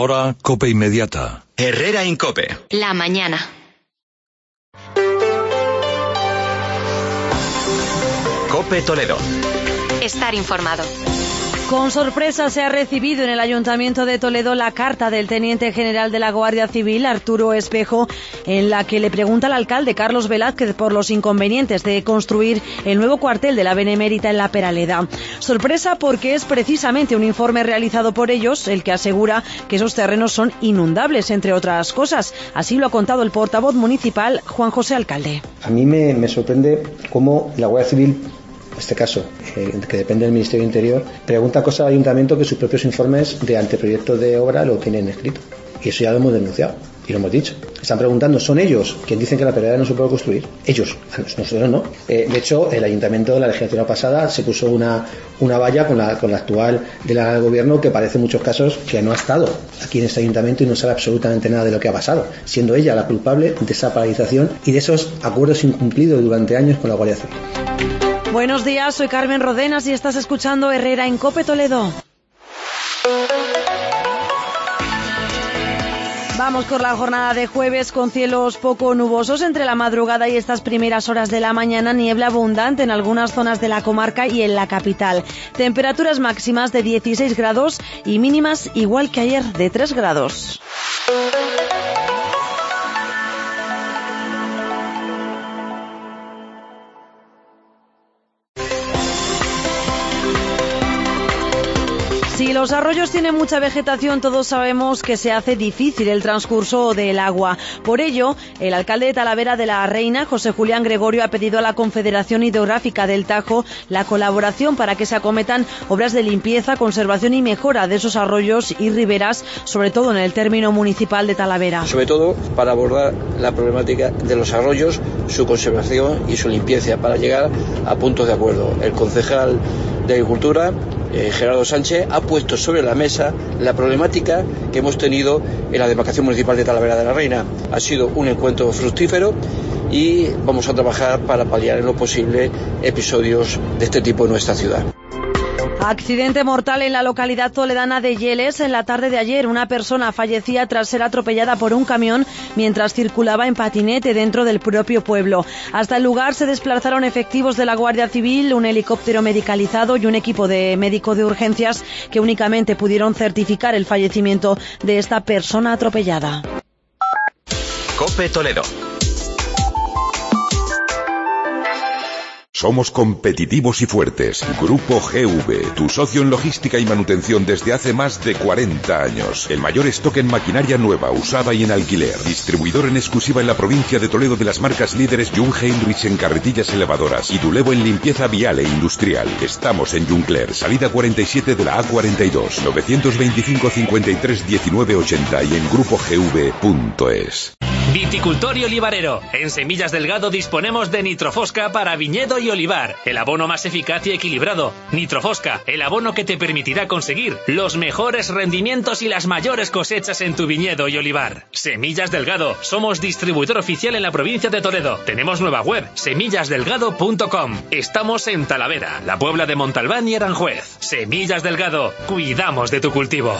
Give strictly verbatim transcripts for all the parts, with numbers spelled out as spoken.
Hora COPE inmediata. Herrera Incope. La mañana. COPE Toledo. Estar informado. Con sorpresa se ha recibido en el Ayuntamiento de Toledo la carta del Teniente General de la Guardia Civil, Arturo Espejo, en la que le pregunta al alcalde Carlos Velázquez por los inconvenientes de construir el nuevo cuartel de la Benemérita en La Peraleda. Sorpresa porque es precisamente un informe realizado por ellos el que asegura que esos terrenos son inundables, entre otras cosas. Así lo ha contado el portavoz municipal, Juan José Alcalde. A mí me, me sorprende cómo la Guardia Civil, en este caso, eh, que depende del Ministerio del Interior, pregunta cosas al Ayuntamiento que sus propios informes de anteproyectos de obra lo tienen escrito. Y eso ya lo hemos denunciado y lo hemos dicho. Están preguntando, ¿son ellos quienes dicen que la Peraleda no se puede construir? Ellos, nosotros no. Eh, de hecho, el Ayuntamiento de la legislatura pasada se puso una, una valla con la, con la actual delegada del Gobierno que parece en muchos casos que no ha estado aquí en este Ayuntamiento y no sabe absolutamente nada de lo que ha pasado, siendo ella la culpable de esa paralización y de esos acuerdos incumplidos durante años con la Guardia Civil. Buenos días, soy Carmen Rodenas y estás escuchando Herrera en COPE Toledo. Vamos por la jornada de jueves con cielos poco nubosos entre la madrugada y estas primeras horas de la mañana, niebla abundante en algunas zonas de la comarca y en la capital. Temperaturas máximas de dieciséis grados y mínimas igual que ayer de tres grados. Si los arroyos tienen mucha vegetación, todos sabemos que se hace difícil el transcurso del agua. Por ello, el alcalde de Talavera de la Reina, José Julián Gregorio, ha pedido a la Confederación Hidrográfica del Tajo la colaboración para que se acometan obras de limpieza, conservación y mejora de esos arroyos y riberas, sobre todo en el término municipal de Talavera. Sobre todo para abordar la problemática de los arroyos, su conservación y su limpieza, para llegar a puntos de acuerdo. El concejal de Agricultura, Eh, Gerardo Sánchez, ha puesto sobre la mesa la problemática que hemos tenido en la demarcación municipal de Talavera de la Reina. Ha sido un encuentro fructífero y vamos a trabajar para paliar en lo posible episodios de este tipo en nuestra ciudad. Accidente mortal en la localidad toledana de Yeles en la tarde de ayer. Una persona fallecía tras ser atropellada por un camión mientras circulaba en patinete dentro del propio pueblo. Hasta el lugar se desplazaron efectivos de la Guardia Civil, un helicóptero medicalizado y un equipo de médico de urgencias que únicamente pudieron certificar el fallecimiento de esta persona atropellada. COPE Toledo. Somos competitivos y fuertes. Grupo G V, tu socio en logística y manutención desde hace más de cuarenta años. El mayor stock en maquinaria nueva, usada y en alquiler. Distribuidor en exclusiva en la provincia de Toledo de las marcas líderes Jung Heinrich en carretillas elevadoras y Dulevo en limpieza vial e industrial. Estamos en Juncler, salida cuarenta y siete de la A cuarenta y dos, novecientos veinticinco cincuenta y tres diecinueve ochenta y en grupo g v punto es. Viticultor y olivarero. En Semillas Delgado disponemos de Nitrofosca para viñedo y olivar, el abono más eficaz y equilibrado. Nitrofosca, el abono que te permitirá conseguir los mejores rendimientos y las mayores cosechas en tu viñedo y olivar. Semillas Delgado, somos distribuidor oficial en la provincia de Toledo. Tenemos nueva web, semillas delgado punto com. Estamos en Talavera, la Puebla de Montalbán y Aranjuez. Semillas Delgado, cuidamos de tu cultivo.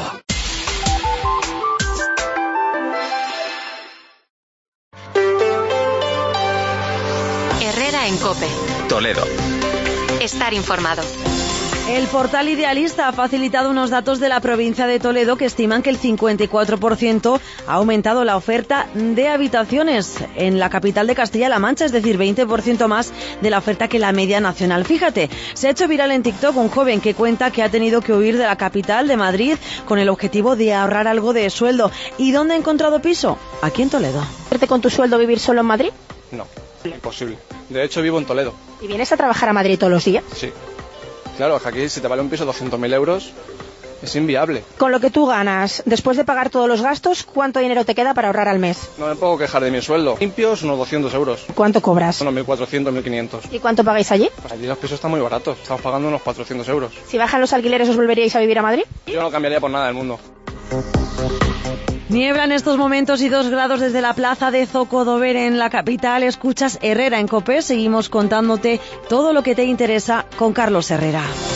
Herrera en COPE Toledo. Estar informado. El portal Idealista ha facilitado unos datos de la provincia de Toledo que estiman que el cincuenta y cuatro por ciento ha aumentado la oferta de habitaciones en la capital de Castilla-La Mancha, es decir, veinte por ciento más de la oferta que la media nacional. Fíjate, se ha hecho viral en TikTok un joven que cuenta que ha tenido que huir de la capital de Madrid con el objetivo de ahorrar algo de sueldo. ¿Y dónde ha encontrado piso? Aquí en Toledo. ¿Irte con tu sueldo vivir solo en Madrid? No, imposible. De hecho, vivo en Toledo. ¿Y vienes a trabajar a Madrid todos los días? Sí. Claro, es que aquí si te vale un piso doscientos mil euros, es inviable. Con lo que tú ganas, después de pagar todos los gastos, ¿cuánto dinero te queda para ahorrar al mes? No me puedo quejar de mi sueldo. Limpios, unos doscientos euros. ¿Cuánto cobras? Unos mil cuatrocientos, mil quinientos. ¿Y cuánto pagáis allí? Pues allí los pisos están muy baratos. Estamos pagando unos cuatrocientos euros. Si bajan los alquileres, ¿os volveríais a vivir a Madrid? Yo no cambiaría por nada del mundo. Niebla en estos momentos y dos grados desde la plaza de Zocodover en la capital. Escuchas Herrera en COPE. Seguimos contándote todo lo que te interesa con Carlos Herrera.